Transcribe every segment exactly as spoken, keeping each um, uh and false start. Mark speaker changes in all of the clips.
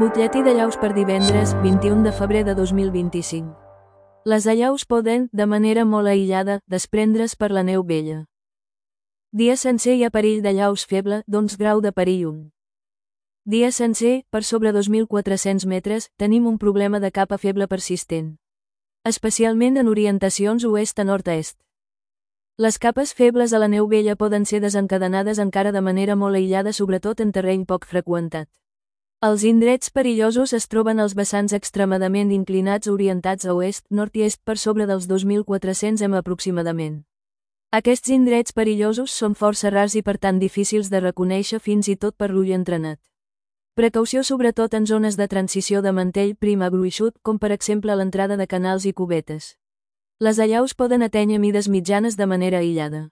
Speaker 1: Butlletí d'allaus per divendres, vint-i-un de febrer de dos mil vint-i-cinc. Les allaus poden, de manera molt aïllada, desprendre's per la neu vella. Dia sencer hi ha perill d'allaus feble, d'onze grau de perill un. Dia sencer, per sobre dos mil quatre-cents metres, tenim un problema de capa feble persistent. Especialment en orientacions oest a nord-est. Les capes febles a la neu vella poden ser desencadenades encara de manera molt aïllada, sobretot en terreny poc freqüentat. Els indrets perillosos es troben als vessants extremadament inclinats orientats a oest, nord i est per sobre dels dos mil quatre-cents m aproximadament. Aquests indrets perillosos són força rars i per tant difícils de reconèixer fins i tot per l'ull entrenat. Precaució sobretot en zones de transició de mantell prim a gruixut, com per exemple l'entrada de canals i cubetes. Les allaus poden atènyer mides mitjanes de manera aïllada.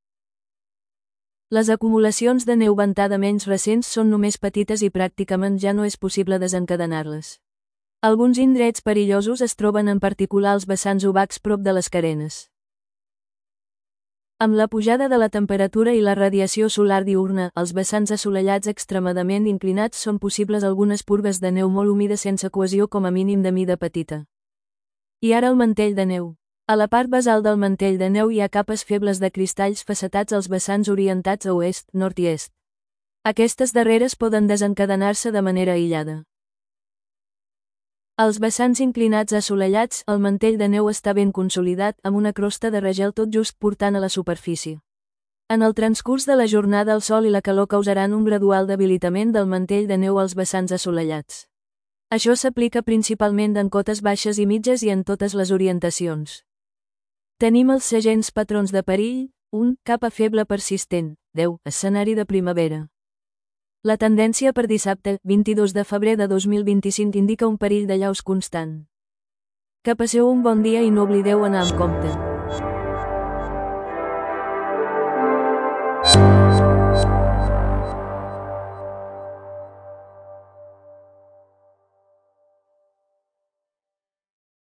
Speaker 1: Les acumulacions de neu ventada menys recents són només petites i pràcticament ja no és possible desencadenar-les. Alguns indrets perillosos es troben en particular als vessants obacs prop de les carenes. Amb la pujada de la temperatura i la radiació solar diürna, els vessants assolellats extremadament inclinats són possibles algunes purgues de neu molt humida sense cohesió com a mínim de mida petita. I ara el mantell de neu. A la part basal del mantell de neu hi ha capes febles de cristalls facetats als vessants orientats a oest, nord i est. Aquestes darreres poden desencadenar-se de manera aïllada. Als vessants inclinats assolellats, el mantell de neu està ben consolidat, amb una crosta de regel tot just portant a la superfície. En el transcurs de la jornada el sol i la calor causaran un gradual debilitament del mantell de neu als vessants assolellats. Això s'aplica principalment en cotes baixes i mitges i en totes les orientacions. Tenim els segents patrons de perill: un Capa feble persistent, deu Escenari de primavera. La tendència per dissabte, vint-i-dos de febrer de dos mil vint-i-cinc indica un perill d'allaus constant. Que passeu un bon dia i no oblideu anar amb compte.